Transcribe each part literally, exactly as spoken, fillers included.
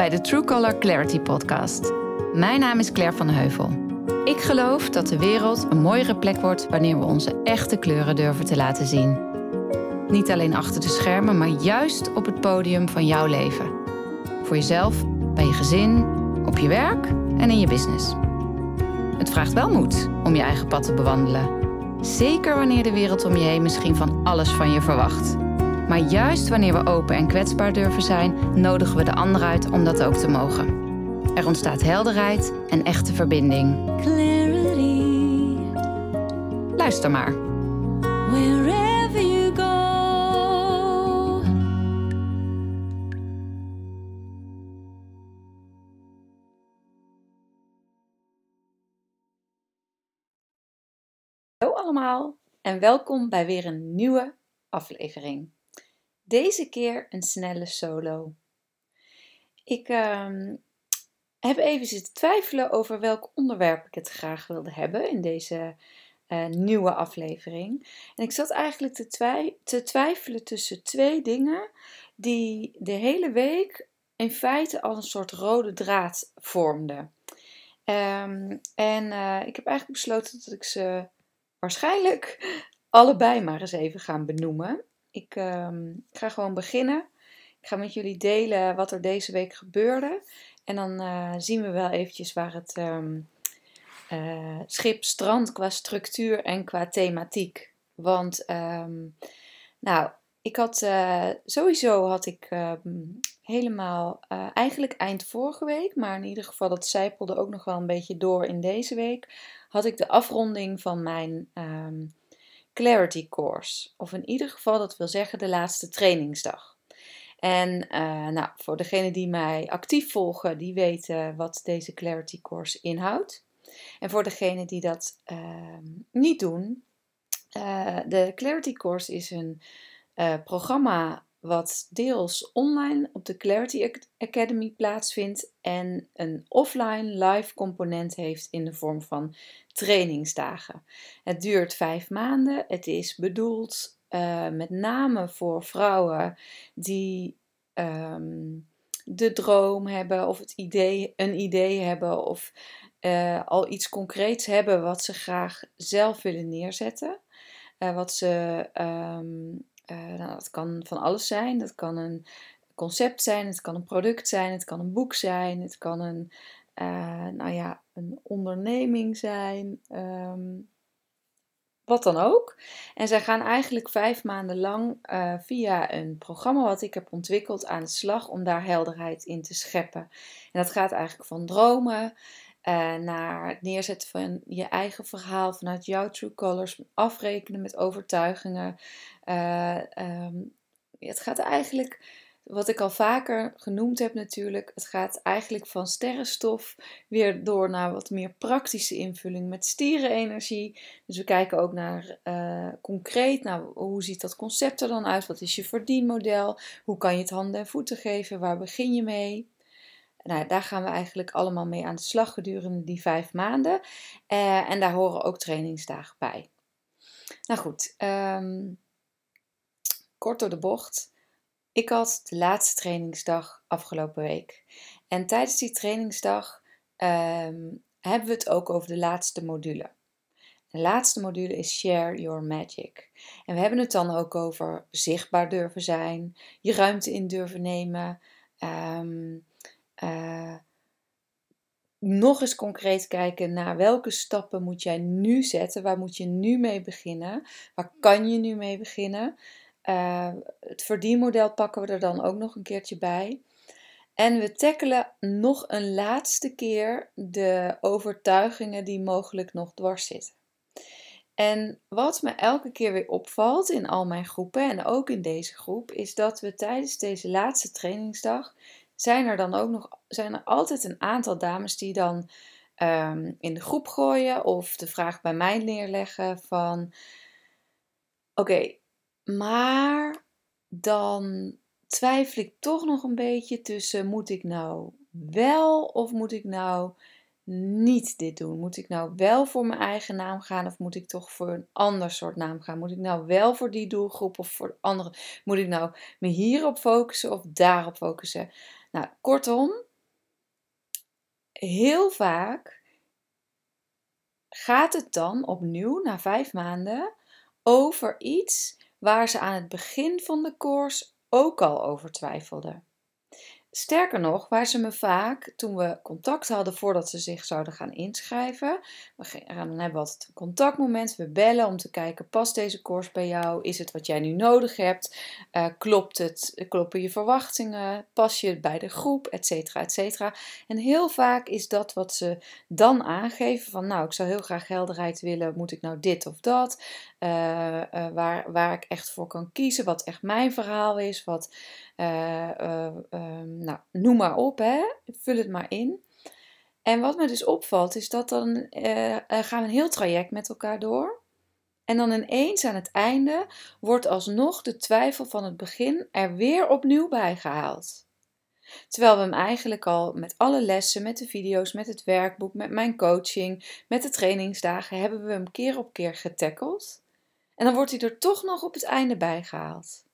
bij de True Color Clarity podcast. Mijn naam is Claire van Heuvel. Ik geloof dat de wereld een mooiere plek wordt wanneer we onze echte kleuren durven te laten zien. Niet alleen achter de schermen, maar juist op het podium van jouw leven. Voor jezelf, bij je gezin, op je werk en in je business. Het vraagt wel moed om je eigen pad te bewandelen. Zeker wanneer de wereld om je heen misschien van alles van je verwacht. Maar juist wanneer we open en kwetsbaar durven zijn, nodigen we de ander uit om dat ook te mogen. Er ontstaat helderheid en echte verbinding. Clarity. Luister maar. Wherever you go. Hallo allemaal en welkom bij weer een nieuwe aflevering. Deze keer een snelle solo. Ik uh, heb even zitten twijfelen over welk onderwerp ik het graag wilde hebben in deze uh, nieuwe aflevering. En ik zat eigenlijk te, twij- te twijfelen tussen twee dingen die de hele week in feite al een soort rode draad vormden. Um, en uh, ik heb eigenlijk besloten dat ik ze waarschijnlijk allebei maar eens even ga benoemen. Ik um, ga gewoon beginnen. Ik ga met jullie delen wat er deze week gebeurde. En dan uh, zien we wel eventjes waar het um, uh, schip strandt qua structuur en qua thematiek. Want, um, nou, ik had uh, sowieso had ik uh, helemaal uh, eigenlijk eind vorige week, maar in ieder geval dat zijpelde ook nog wel een beetje door in deze week, had ik de afronding van mijn um, Clarity Course. Of in ieder geval, dat wil zeggen de laatste trainingsdag. En uh, nou, voor degenen die mij actief volgen, die weten wat deze Clarity Course inhoudt. En voor degenen die dat uh, niet doen, uh, de Clarity Course is een uh, programma wat deels online op de Clarity Academy plaatsvindt en een offline live component heeft in de vorm van trainingsdagen. Het duurt vijf maanden. Het is bedoeld uh, met name voor vrouwen die um, de droom hebben of het idee, een idee hebben of uh, al iets concreets hebben wat ze graag zelf willen neerzetten. Uh, wat ze... Um, Uh, nou, dat kan van alles zijn. Dat kan een concept zijn, het kan een product zijn, het kan een boek zijn, het kan een, uh, nou ja, een onderneming zijn, um, wat dan ook. En zij gaan eigenlijk vijf maanden lang uh, via een programma wat ik heb ontwikkeld aan de slag om daar helderheid in te scheppen. En dat gaat eigenlijk van dromen uh, naar het neerzetten van je eigen verhaal vanuit jouw true colors, afrekenen met overtuigingen. Uh, um, het gaat eigenlijk, wat ik al vaker genoemd heb natuurlijk, het gaat eigenlijk van sterrenstof weer door naar wat meer praktische invulling met stierenenergie. Dus we kijken ook naar uh, concreet, nou, hoe ziet dat concept er dan uit? Wat is je verdienmodel? Hoe kan je het handen en voeten geven? Waar begin je mee? Nou, daar gaan we eigenlijk allemaal mee aan de slag gedurende die vijf maanden. Uh, en daar horen ook trainingsdagen bij. Nou goed, um, kort door de bocht. Ik had de laatste trainingsdag afgelopen week. En tijdens die trainingsdag um, hebben we het ook over de laatste module. De laatste module is Share Your Magic. En we hebben het dan ook over zichtbaar durven zijn, je ruimte in durven nemen, um, uh, nog eens concreet kijken naar welke stappen moet jij nu zetten, waar moet je nu mee beginnen, waar kan je nu mee beginnen. Uh, het verdienmodel pakken we er dan ook nog een keertje bij. En we tackelen nog een laatste keer de overtuigingen die mogelijk nog dwars zitten. En wat me elke keer weer opvalt in al mijn groepen en ook in deze groep, is dat we tijdens deze laatste trainingsdag zijn er dan ook nog zijn er altijd een aantal dames die dan um, in de groep gooien of de vraag bij mij neerleggen van oké, okay, maar dan twijfel ik toch nog een beetje tussen moet ik nou wel of moet ik nou niet dit doen? Moet ik nou wel voor mijn eigen naam gaan of moet ik toch voor een ander soort naam gaan? Moet ik nou wel voor die doelgroep of voor de andere? Moet ik nou me hierop focussen of daarop focussen? Nou, kortom, heel vaak gaat het dan opnieuw na vijf maanden over iets waar ze aan het begin van de koers ook al over twijfelden. Sterker nog, waar ze me vaak, toen we contact hadden voordat ze zich zouden gaan inschrijven, we gaan, dan hebben we altijd een contactmoment, we bellen om te kijken, past deze koers bij jou? Is het wat jij nu nodig hebt? Uh, klopt het? Kloppen je verwachtingen? Pas je het bij de groep? Etcetera, etcetera. En heel vaak is dat wat ze dan aangeven van, nou, ik zou heel graag helderheid willen, moet ik nou dit of dat? Uh, uh, waar, waar ik echt voor kan kiezen, wat echt mijn verhaal is, wat... Uh, uh, uh, nou, noem maar op, hè? Vul het maar in. En wat me dus opvalt, is dat dan uh, uh, gaan we een heel traject met elkaar door. En dan ineens aan het einde wordt alsnog de twijfel van het begin er weer opnieuw bij gehaald. Terwijl we hem eigenlijk al met alle lessen, met de video's, met het werkboek, met mijn coaching, met de trainingsdagen, hebben we hem keer op keer getackeld. En dan wordt hij er toch nog op het einde bij gehaald.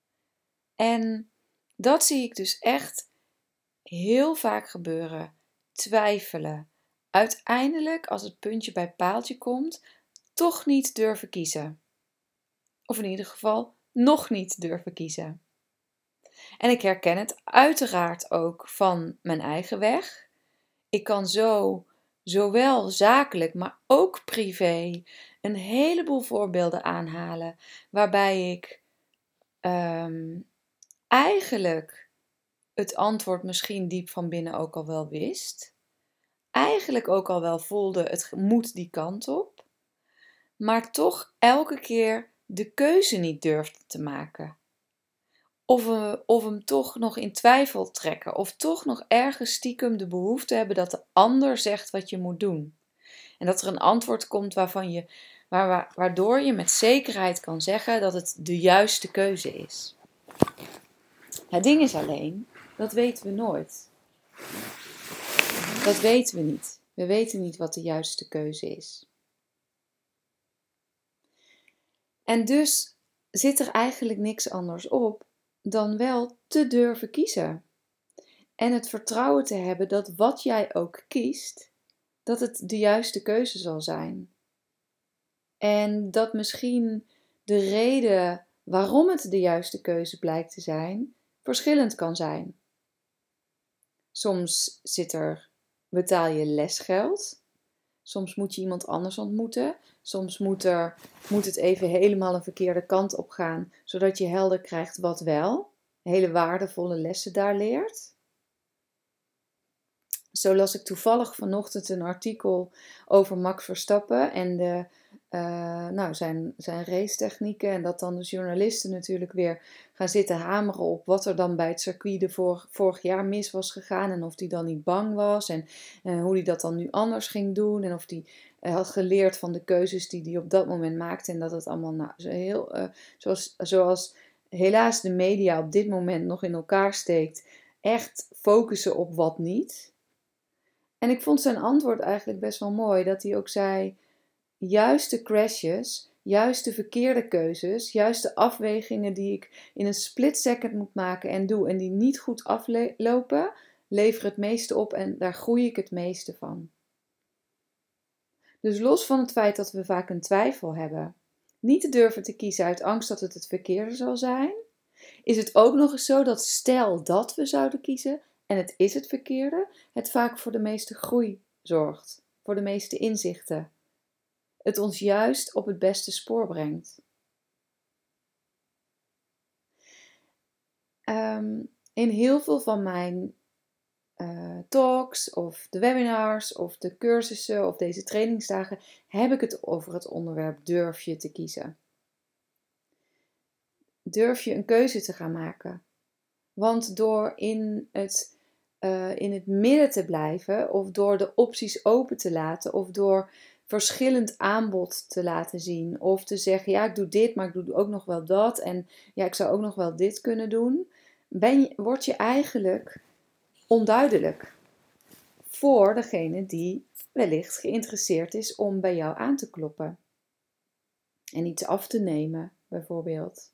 En dat zie ik dus echt heel vaak gebeuren. Twijfelen. Uiteindelijk, als het puntje bij paaltje komt, toch niet durven kiezen. Of in ieder geval nog niet durven kiezen. En ik herken het uiteraard ook van mijn eigen weg. Ik kan zo, zowel zakelijk, maar ook privé, een heleboel voorbeelden aanhalen waarbij ik um, eigenlijk het antwoord misschien diep van binnen ook al wel wist. Eigenlijk ook al wel voelde, het moet die kant op. Maar toch elke keer de keuze niet durfde te maken. Of, we, of hem toch nog in twijfel trekken. Of toch nog ergens stiekem de behoefte hebben dat de ander zegt wat je moet doen. En dat er een antwoord komt waarvan je, waar, waardoor je met zekerheid kan zeggen dat het de juiste keuze is. Het ding is alleen, dat weten we nooit. Dat weten we niet. We weten niet wat de juiste keuze is. En dus zit er eigenlijk niks anders op dan wel te durven kiezen. En het vertrouwen te hebben dat wat jij ook kiest, dat het de juiste keuze zal zijn. En dat misschien de reden waarom het de juiste keuze blijkt te zijn, verschillend kan zijn. Soms zit er, betaal je lesgeld. Soms moet je iemand anders ontmoeten. Soms moet, er, moet het even helemaal een verkeerde kant op gaan, zodat je helder krijgt wat wel. Hele waardevolle lessen daar leert. Zo las ik toevallig vanochtend een artikel over Max Verstappen en de, uh, nou, zijn, zijn racetechnieken. En dat dan de journalisten natuurlijk weer gaan zitten hameren op wat er dan bij het circuit de vor, vorig jaar mis was gegaan. En of hij dan niet bang was en uh, hoe hij dat dan nu anders ging doen. En of hij uh, had geleerd van de keuzes die hij op dat moment maakte. En dat het allemaal nou, zo heel, uh, zoals, zoals helaas de media op dit moment nog in elkaar steekt. Echt focussen op wat niet. En ik vond zijn antwoord eigenlijk best wel mooi. Dat hij ook zei, juist de crashes, juist de verkeerde keuzes, juist de afwegingen die ik in een split second moet maken en doe. En die niet goed aflopen, leveren het meeste op en daar groei ik het meeste van. Dus los van het feit dat we vaak een twijfel hebben, niet te durven te kiezen uit angst dat het het verkeerde zal zijn, is het ook nog eens zo dat stel dat we zouden kiezen, en het is het verkeerde, het vaak voor de meeste groei zorgt, voor de meeste inzichten. Het ons juist op het beste spoor brengt. Um, in heel veel van mijn uh, talks of de webinars of de cursussen of deze trainingsdagen heb ik het over het onderwerp durf je te kiezen. Durf je een keuze te gaan maken. Want door in het, uh, in het midden te blijven, of door de opties open te laten, of door verschillend aanbod te laten zien, of te zeggen, ja, ik doe dit, maar ik doe ook nog wel dat, en ja, ik zou ook nog wel dit kunnen doen, ben je, word je eigenlijk onduidelijk voor degene die wellicht geïnteresseerd is om bij jou aan te kloppen. En iets af te nemen, bijvoorbeeld.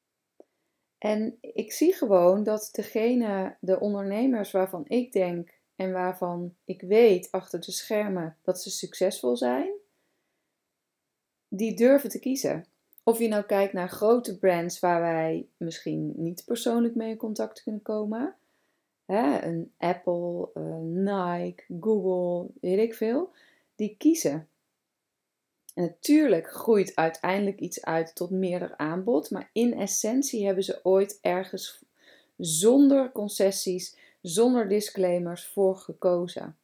En ik zie gewoon dat degene, de ondernemers waarvan ik denk en waarvan ik weet achter de schermen dat ze succesvol zijn, die durven te kiezen. Of je nou kijkt naar grote brands waar wij misschien niet persoonlijk mee in contact kunnen komen. Hè, een Apple, een Nike, Google, weet ik veel. Die kiezen. En natuurlijk groeit uiteindelijk iets uit tot meerder aanbod. Maar in essentie hebben ze ooit ergens zonder concessies, zonder disclaimers voor gekozen.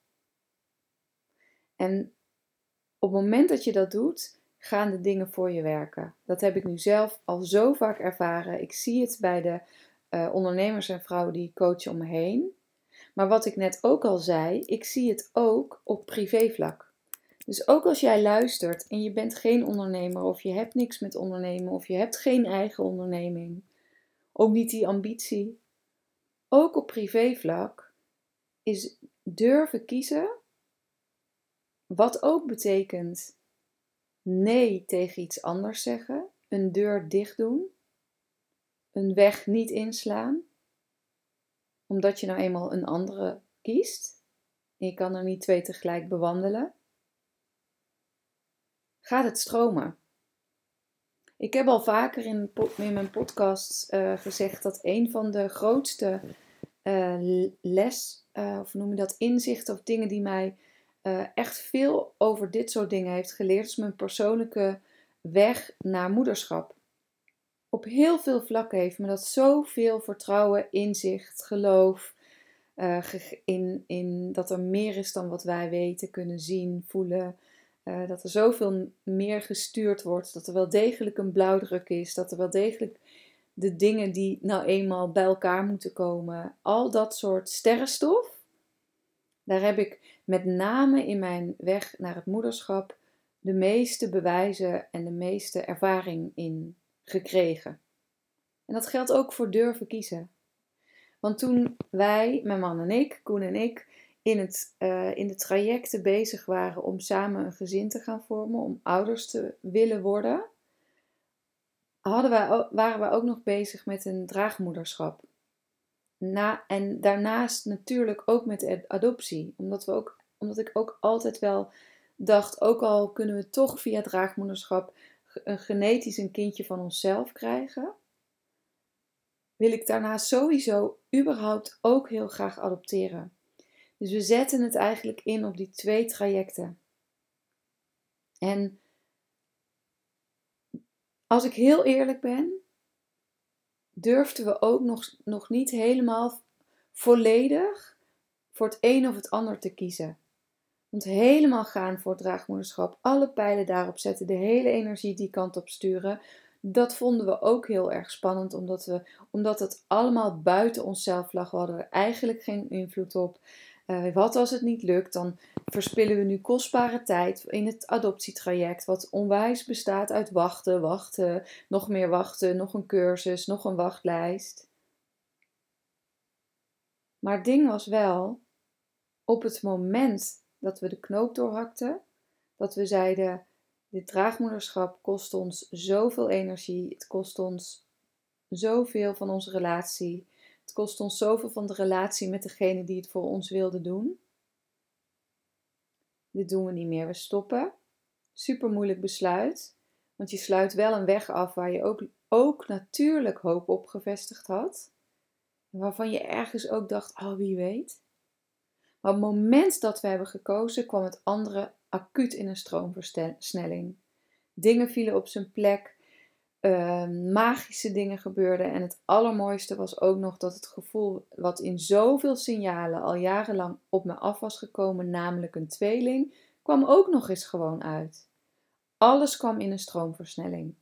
En op het moment dat je dat doet, gaan de dingen voor je werken. Dat heb ik nu zelf al zo vaak ervaren. Ik zie het bij de uh, ondernemers en vrouwen die ik coach om me heen. Maar wat ik net ook al zei, ik zie het ook op privévlak. Dus ook als jij luistert en je bent geen ondernemer of je hebt niks met ondernemen of je hebt geen eigen onderneming, ook niet die ambitie, ook op privévlak is durven kiezen, wat ook betekent nee tegen iets anders zeggen, een deur dicht doen, een weg niet inslaan, omdat je nou eenmaal een andere kiest en je kan er niet twee tegelijk bewandelen. Gaat het stromen? Ik heb al vaker in, in mijn podcast uh, gezegd dat een van de grootste uh, les, uh, of noem je dat, inzichten of dingen die mij uh, echt veel over dit soort dingen heeft geleerd, is mijn persoonlijke weg naar moederschap. Op heel veel vlakken heeft me dat zoveel vertrouwen, inzicht, geloof, uh, in, in dat er meer is dan wat wij weten, kunnen zien, voelen. Uh, dat er zoveel meer gestuurd wordt, dat er wel degelijk een blauwdruk is, dat er wel degelijk de dingen die nou eenmaal bij elkaar moeten komen, al dat soort sterrenstof, daar heb ik met name in mijn weg naar het moederschap de meeste bewijzen en de meeste ervaring in gekregen. En dat geldt ook voor durven kiezen. Want toen wij, mijn man en ik, Koen en ik, in, het, uh, in de trajecten bezig waren om samen een gezin te gaan vormen, om ouders te willen worden, hadden wij, waren we ook nog bezig met een draagmoederschap. Na, en daarnaast natuurlijk ook met adoptie. Omdat, we ook, omdat ik ook altijd wel dacht, ook al kunnen we toch via draagmoederschap een genetisch een kindje van onszelf krijgen, wil ik daarna sowieso überhaupt ook heel graag adopteren. Dus we zetten het eigenlijk in op die twee trajecten. En als ik heel eerlijk ben, durfden we ook nog, nog niet helemaal volledig voor het een of het ander te kiezen. Want helemaal gaan voor het draagmoederschap, alle pijlen daarop zetten, de hele energie die kant op sturen, dat vonden we ook heel erg spannend, omdat, we, omdat het allemaal buiten onszelf lag. We hadden er eigenlijk geen invloed op. Uh, wat als het niet lukt, dan verspillen we nu kostbare tijd in het adoptietraject, wat onwijs bestaat uit wachten, wachten, nog meer wachten, nog een cursus, nog een wachtlijst. Maar het ding was wel, op het moment dat we de knoop doorhakten, dat we zeiden, dit draagmoederschap kost ons zoveel energie, het kost ons zoveel van onze relatie, het kost ons zoveel van de relatie met degene die het voor ons wilde doen. Dit doen we niet meer, we stoppen. Super moeilijk besluit, want je sluit wel een weg af waar je ook, ook natuurlijk hoop op gevestigd had. Waarvan je ergens ook dacht, oh wie weet. Maar op het moment dat we hebben gekozen, kwam het andere acuut in een stroomversnelling. Dingen vielen op zijn plek, uh, magische dingen gebeurden. En het allermooiste was ook nog dat het gevoel wat in zoveel signalen al jarenlang op me af was gekomen, namelijk een tweeling, kwam ook nog eens gewoon uit. Alles kwam in een stroomversnelling.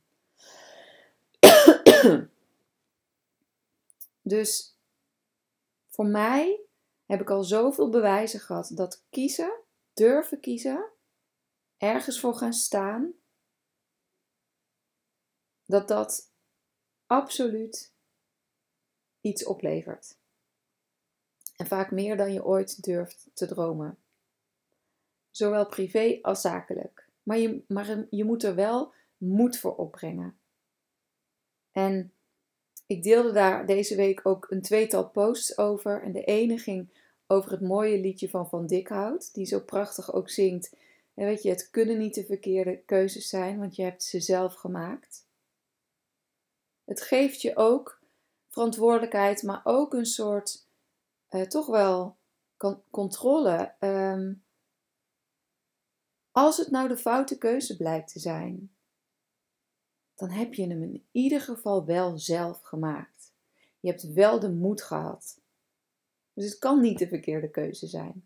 Dus voor mij heb ik al zoveel bewijzen gehad dat kiezen, durven kiezen, ergens voor gaan staan, dat dat absoluut iets oplevert. En vaak meer dan je ooit durft te dromen. Zowel privé als zakelijk. Maar je, maar je moet er wel moed voor opbrengen. En ik deelde daar deze week ook een tweetal posts over. En de ene ging over het mooie liedje van Van Dikhout, die zo prachtig ook zingt. En weet je, het kunnen niet de verkeerde keuzes zijn, want je hebt ze zelf gemaakt. Het geeft je ook verantwoordelijkheid, maar ook een soort, uh, toch wel kan, controle. Um, als het nou de foute keuze blijkt te zijn, dan heb je hem in ieder geval wel zelf gemaakt. Je hebt wel de moed gehad. Dus het kan niet de verkeerde keuze zijn.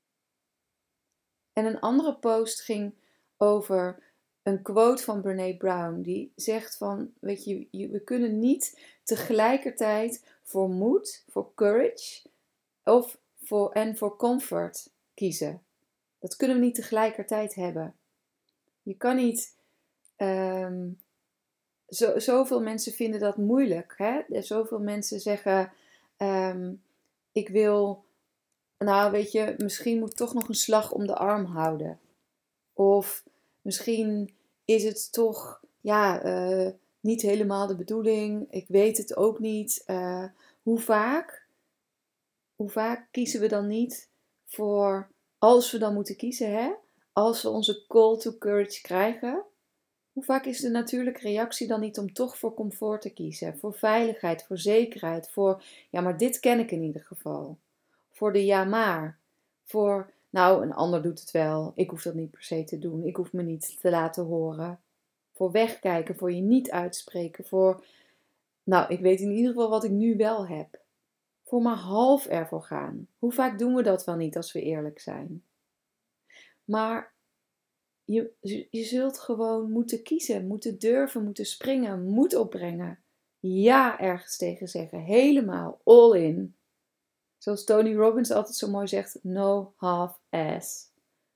En een andere post ging over een quote van Brené Brown. Die zegt van, weet je, we kunnen niet tegelijkertijd voor moed, voor courage of voor, en voor comfort kiezen. Dat kunnen we niet tegelijkertijd hebben. Je kan niet... Um, zo, zoveel mensen vinden dat moeilijk. Hè? Zoveel mensen zeggen... Um, ik wil... Nou, weet je, misschien moet ik toch nog een slag om de arm houden. Of misschien is het toch, ja, uh, niet helemaal de bedoeling. Ik weet het ook niet. Uh, hoe vaak, hoe vaak kiezen we dan niet voor, als we dan moeten kiezen, hè? Als we onze call to courage krijgen. Hoe vaak is de natuurlijke reactie dan niet om toch voor comfort te kiezen? Voor veiligheid, voor zekerheid, voor, ja, maar dit ken ik in ieder geval. Voor de ja maar. Voor, nou, een ander doet het wel. Ik hoef dat niet per se te doen. Ik hoef me niet te laten horen. Voor wegkijken, voor je niet uitspreken. Voor, nou, ik weet in ieder geval wat ik nu wel heb. Voor maar half ervoor gaan. Hoe vaak doen we dat wel niet als we eerlijk zijn? Maar je, je zult gewoon moeten kiezen, moeten durven, moeten springen, moed opbrengen. Ja ergens tegen zeggen. Helemaal, all in. Zoals Tony Robbins altijd zo mooi zegt, no half-ass.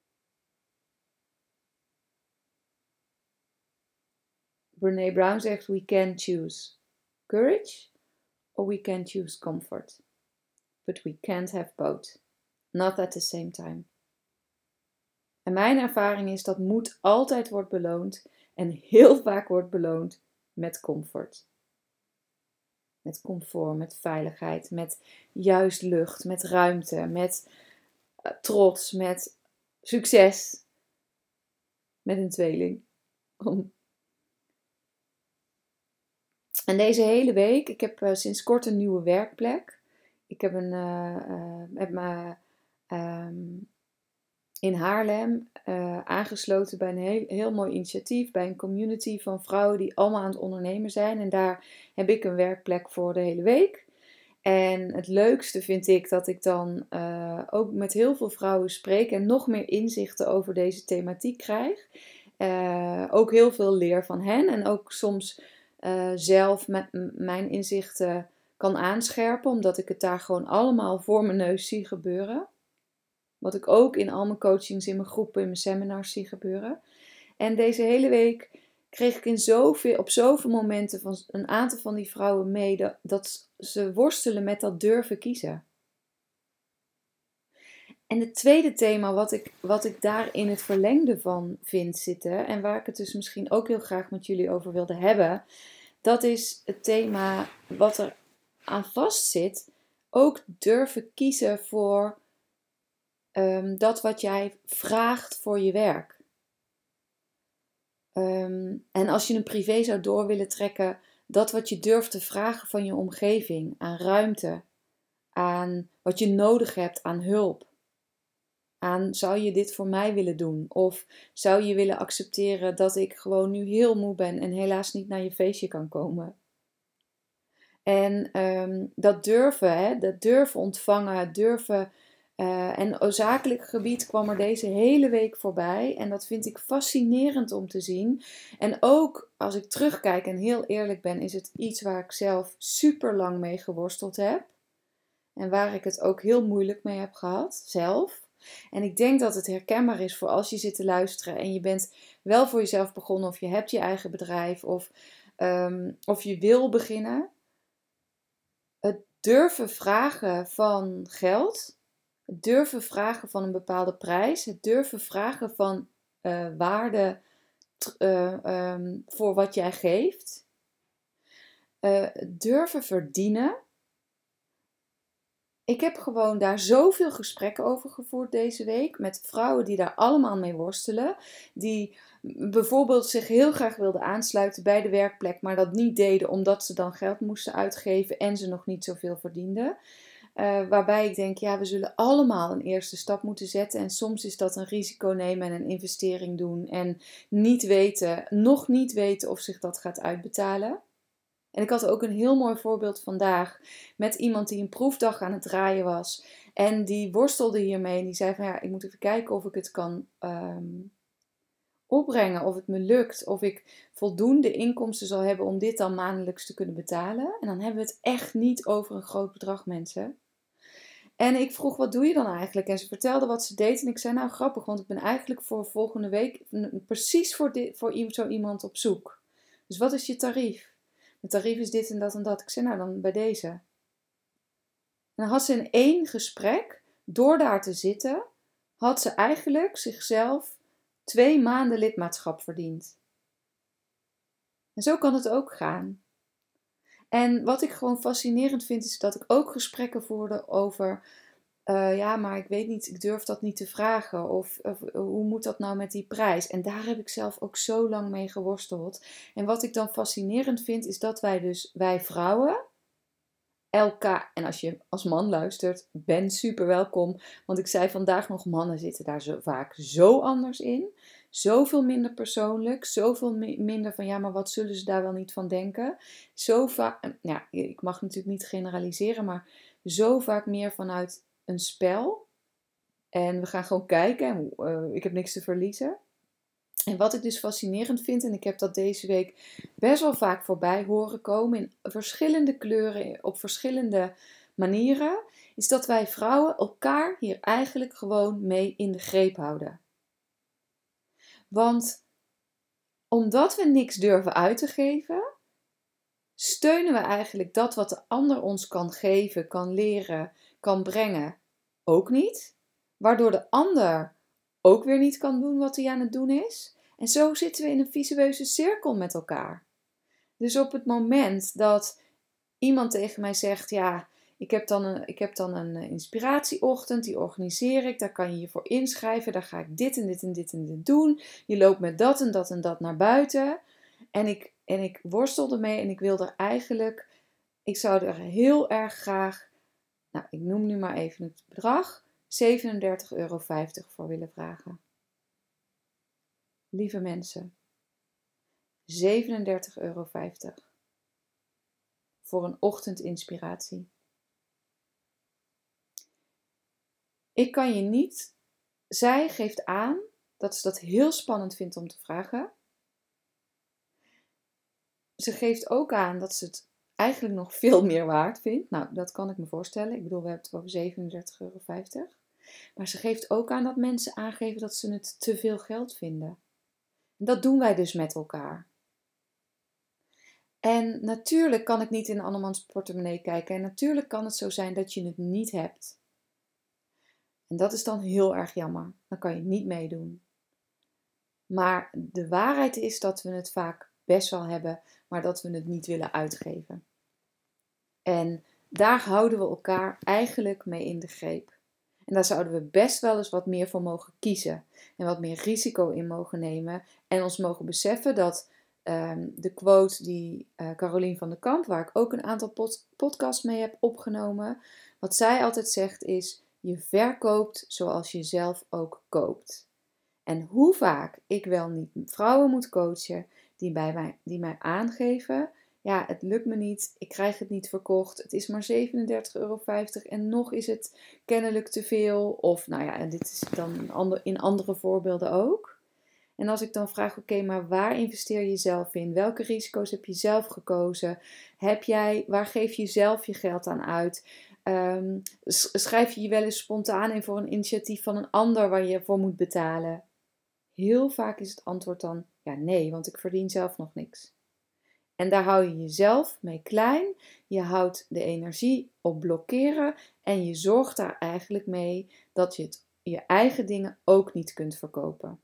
Brené Brown zegt, we can choose courage or we can choose comfort. But we can't have both. Not at the same time. En mijn ervaring is dat moed altijd wordt beloond en heel vaak wordt beloond met comfort. Met comfort, met veiligheid, met juist lucht, met ruimte, met uh, trots, met succes. Met een tweeling. En deze hele week, ik heb uh, sinds kort een nieuwe werkplek. Ik heb, een, uh, uh, heb me um, in Haarlem uh, aangesloten bij een heel, heel mooi initiatief. Bij een community van vrouwen die allemaal aan het ondernemen zijn. En daar heb ik een werkplek voor de hele week. En het leukste vind ik dat ik dan uh, ook met heel veel vrouwen spreek. En nog meer inzichten over deze thematiek krijg. Uh, ook heel veel leer van hen. En ook soms uh, zelf met m- mijn inzichten kan aanscherpen. Omdat ik het daar gewoon allemaal voor mijn neus zie gebeuren. Wat ik ook in al mijn coachings, in mijn groepen, in mijn seminars zie gebeuren. En deze hele week kreeg ik in zoveel, op zoveel momenten van een aantal van die vrouwen mee dat, dat ze worstelen met dat durven kiezen. En het tweede thema wat ik, wat ik daar in het verlengde van vind zitten, en waar ik het dus misschien ook heel graag met jullie over wilde hebben, dat is het thema wat er aan vast zit, ook durven kiezen voor um, dat wat jij vraagt voor je werk. Um, en als je een privé zou door willen trekken, dat wat je durft te vragen van je omgeving, aan ruimte, aan wat je nodig hebt, aan hulp. Aan, zou je dit voor mij willen doen? Of zou je willen accepteren dat ik gewoon nu heel moe ben en helaas niet naar je feestje kan komen? En um, dat durven, hè, dat durven ontvangen, durven... Uh, en op zakelijk gebied kwam er deze hele week voorbij. En dat vind ik fascinerend om te zien. En ook als ik terugkijk en heel eerlijk ben, is het iets waar ik zelf super lang mee geworsteld heb. En waar ik het ook heel moeilijk mee heb gehad, zelf. En ik denk dat het herkenbaar is voor als je zit te luisteren en je bent wel voor jezelf begonnen of je hebt je eigen bedrijf of, um, of je wil beginnen. Het durven vragen van geld, het durven vragen van een bepaalde prijs, het durven vragen van uh, waarde uh, um, voor wat jij geeft, uh, durven verdienen. ik heb gewoon daar zoveel gesprekken over gevoerd deze week. Met vrouwen die daar allemaal mee worstelen. Die bijvoorbeeld zich heel graag wilden aansluiten bij de werkplek. Maar dat niet deden omdat ze dan geld moesten uitgeven en ze nog niet zoveel verdienden. Uh, waarbij ik denk, ja, we zullen allemaal een eerste stap moeten zetten. En soms is dat een risico nemen en een investering doen. En niet weten, nog niet weten of zich dat gaat uitbetalen. En ik had ook een heel mooi voorbeeld vandaag met iemand die een proefdag aan het draaien was. En die worstelde hiermee. En die zei van, ja, ik moet even kijken of ik het kan um, opbrengen. Of het me lukt. Of ik voldoende inkomsten zal hebben om dit dan maandelijks te kunnen betalen. En dan hebben we het echt niet over een groot bedrag, mensen. En ik vroeg, wat doe je dan eigenlijk? En ze vertelde wat ze deed. En ik zei, nou grappig, want ik ben eigenlijk voor volgende week precies voor, dit, voor zo iemand op zoek. Dus wat is je tarief? Mijn tarief is dit en dat en dat. Ik zei, nou dan bij deze. En dan had ze in één gesprek, door daar te zitten, had ze eigenlijk zichzelf twee maanden lidmaatschap verdiend. En zo kan het ook gaan. En wat ik gewoon fascinerend vind, is dat ik ook gesprekken voerde over, uh, ja, maar ik weet niet, ik durf dat niet te vragen. Of, of hoe moet dat nou met die prijs? En daar heb ik zelf ook zo lang mee geworsteld. En wat ik dan fascinerend vind, is dat wij dus, wij vrouwen, elkaar, en als je als man luistert, ben super welkom. Want ik zei vandaag nog, mannen zitten daar zo vaak zo anders in. Zoveel minder persoonlijk. Zoveel minder van, ja, maar wat zullen ze daar wel niet van denken? Zo vaak, ja, ik mag natuurlijk niet generaliseren, maar zo vaak meer vanuit een spel. En we gaan gewoon kijken. Uh, ik heb niks te verliezen. En wat ik dus fascinerend vind, en ik heb dat deze week best wel vaak voorbij horen komen in verschillende kleuren, op verschillende manieren, is dat wij vrouwen elkaar hier eigenlijk gewoon mee in de greep houden. Want omdat we niks durven uit te geven, steunen we eigenlijk dat wat de ander ons kan geven, kan leren, kan brengen, ook niet. Waardoor de ander ook weer niet kan doen wat hij aan het doen is. En zo zitten we in een visueuze cirkel met elkaar. Dus op het moment dat iemand tegen mij zegt, ja, ik heb dan een, ik heb dan een inspiratieochtend, die organiseer ik, daar kan je je voor inschrijven, daar ga ik dit en dit en dit en dit doen. Je loopt met dat en dat en dat naar buiten. En ik, en ik worstel ermee en ik wil er eigenlijk, ik zou er heel erg graag, nou, ik noem nu maar even het bedrag, zevenendertig euro vijftig voor willen vragen. Lieve mensen, zevenendertig euro vijftig voor een ochtendinspiratie. Ik kan je niet, zij geeft aan dat ze dat heel spannend vindt om te vragen. Ze geeft ook aan dat ze het eigenlijk nog veel meer waard vindt. Nou, dat kan ik me voorstellen. Ik bedoel, we hebben het over zevenendertig euro vijftig. Maar ze geeft ook aan dat mensen aangeven dat ze het te veel geld vinden. En dat doen wij dus met elkaar. En natuurlijk kan ik niet in andermans portemonnee kijken. En natuurlijk kan het zo zijn dat je het niet hebt. En dat is dan heel erg jammer. Dan kan je niet meedoen. Maar de waarheid is dat we het vaak best wel hebben, maar dat we het niet willen uitgeven. En daar houden we elkaar eigenlijk mee in de greep. En daar zouden we best wel eens wat meer voor mogen kiezen. En wat meer risico in mogen nemen. En ons mogen beseffen dat um, de quote die uh, Carolien van der Kamp, waar ik ook een aantal pod- podcasts mee heb opgenomen. Wat zij altijd zegt is, je verkoopt zoals je zelf ook koopt. En hoe vaak ik wel niet vrouwen moet coachen die, bij mij, die mij aangeven, ja, het lukt me niet, ik krijg het niet verkocht, het is maar zevenendertig euro vijftig en nog is het kennelijk te veel. Of nou ja, en dit is dan in andere voorbeelden ook. En als ik dan vraag, oké, okay, maar waar investeer je zelf in? Welke risico's heb je zelf gekozen? Heb jij, waar geef je zelf je geld aan uit? Um, schrijf je je wel eens spontaan in voor een initiatief van een ander waar je voor moet betalen? Heel vaak is het antwoord dan, ja nee, want ik verdien zelf nog niks. En daar hou je jezelf mee klein, je houdt de energie op blokkeren en je zorgt daar eigenlijk mee dat je het, je eigen dingen ook niet kunt verkopen.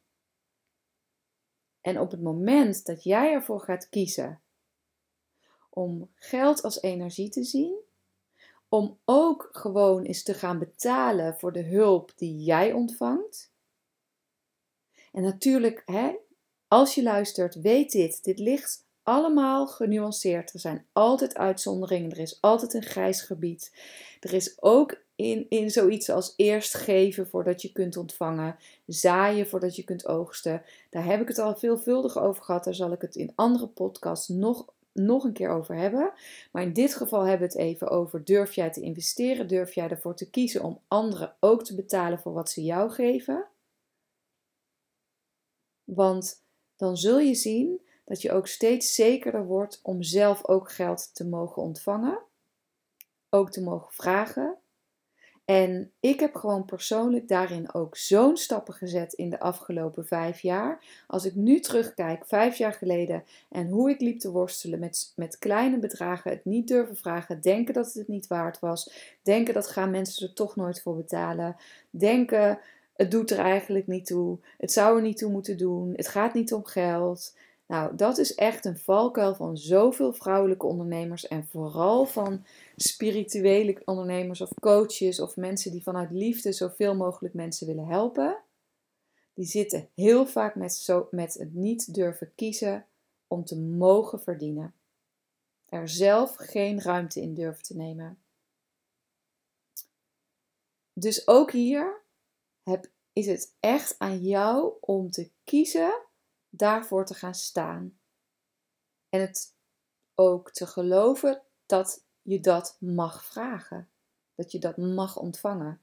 En op het moment dat jij ervoor gaat kiezen om geld als energie te zien, om ook gewoon eens te gaan betalen voor de hulp die jij ontvangt. En natuurlijk, hè, als je luistert, weet dit. Dit ligt allemaal genuanceerd. Er zijn altijd uitzonderingen. Er is altijd een grijs gebied. Er is ook in, in zoiets als eerst geven voordat je kunt ontvangen. Zaaien voordat je kunt oogsten. Daar heb ik het al veelvuldig over gehad. Daar zal ik het in andere podcasts nog, nog een keer over hebben. Maar in dit geval hebben we het even over: durf jij te investeren? Durf jij ervoor te kiezen om anderen ook te betalen voor wat ze jou geven? Want dan zul je zien dat je ook steeds zekerder wordt om zelf ook geld te mogen ontvangen. Ook te mogen vragen. En ik heb gewoon persoonlijk daarin ook zo'n stappen gezet in de afgelopen vijf jaar. Als ik nu terugkijk, vijf jaar geleden, en hoe ik liep te worstelen met, met kleine bedragen, het niet durven vragen, denken dat het het niet waard was, denken dat gaan mensen er toch nooit voor betalen, denken het doet er eigenlijk niet toe, het zou er niet toe moeten doen, het gaat niet om geld. Nou, dat is echt een valkuil van zoveel vrouwelijke ondernemers en vooral van spirituele ondernemers of coaches of mensen die vanuit liefde zoveel mogelijk mensen willen helpen. Die zitten heel vaak met, zo, met het niet durven kiezen om te mogen verdienen. Er zelf geen ruimte in durven te nemen. Dus ook hier heb, is het echt aan jou om te kiezen daarvoor te gaan staan. En het ook te geloven dat je dat mag vragen. Dat je dat mag ontvangen.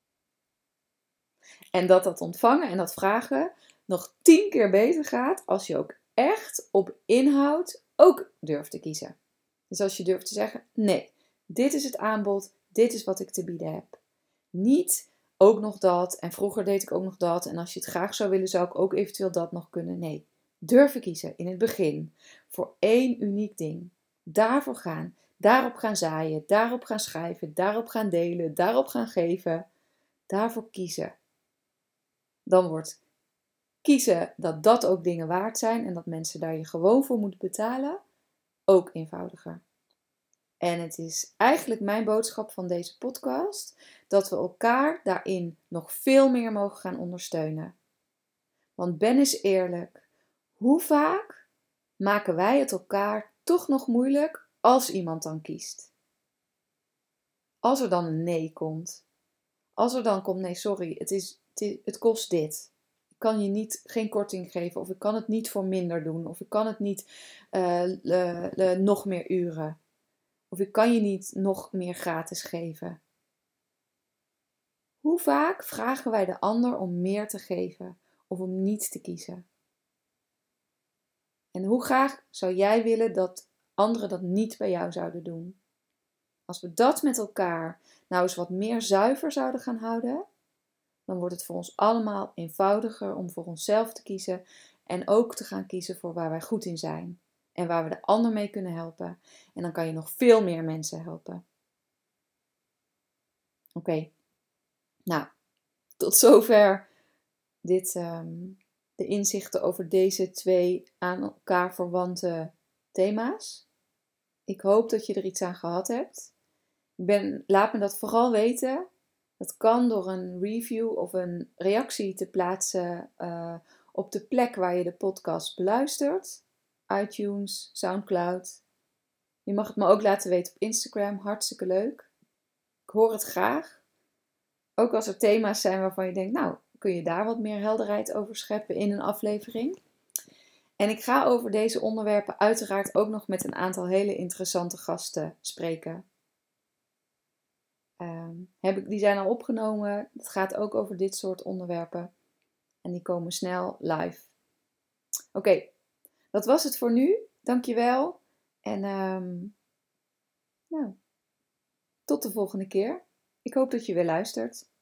En dat dat ontvangen en dat vragen nog tien keer beter gaat als je ook echt op inhoud ook durft te kiezen. Dus als je durft te zeggen, nee, dit is het aanbod, dit is wat ik te bieden heb. Niet ook nog dat en vroeger deed ik ook nog dat en als je het graag zou willen zou ik ook eventueel dat nog kunnen. Nee, durven kiezen in het begin voor één uniek ding. Daarvoor gaan, daarop gaan zaaien, daarop gaan schrijven, daarop gaan delen, daarop gaan geven. Daarvoor kiezen. Dan wordt kiezen dat dat ook dingen waard zijn en dat mensen daar je gewoon voor moeten betalen ook eenvoudiger. En het is eigenlijk mijn boodschap van deze podcast dat we elkaar daarin nog veel meer mogen gaan ondersteunen. Want ben eens eerlijk, hoe vaak maken wij het elkaar toch nog moeilijk als iemand dan kiest? Als er dan een nee komt. Als er dan komt, nee sorry, het, is, het, is, het kost dit. Ik kan je niet, geen korting geven of ik kan het niet voor minder doen. Of ik kan het niet uh, le, le, nog meer uren. Of ik kan je niet nog meer gratis geven. Hoe vaak vragen wij de ander om meer te geven of om niet te kiezen? En hoe graag zou jij willen dat anderen dat niet bij jou zouden doen? Als we dat met elkaar nou eens wat meer zuiver zouden gaan houden, dan wordt het voor ons allemaal eenvoudiger om voor onszelf te kiezen en ook te gaan kiezen voor waar wij goed in zijn en waar we de ander mee kunnen helpen. En dan kan je nog veel meer mensen helpen. Oké, okay. Nou, tot zover dit, um, de inzichten over deze twee aan elkaar verwante thema's. Ik hoop dat je er iets aan gehad hebt. Ik ben, laat me dat vooral weten. Dat kan door een review of een reactie te plaatsen uh, op de plek waar je de podcast beluistert. iTunes, Soundcloud. Je mag het me ook laten weten op Instagram. Hartstikke leuk. Ik hoor het graag. Ook als er thema's zijn waarvan je denkt, nou, kun je daar wat meer helderheid over scheppen in een aflevering. En ik ga over deze onderwerpen uiteraard ook nog met een aantal hele interessante gasten spreken. Um, heb ik, die zijn al opgenomen. Het gaat ook over dit soort onderwerpen. En die komen snel live. Oké, okay, dat was het voor nu. Dankjewel. En um, nou, tot de volgende keer. Ik hoop dat je weer luistert.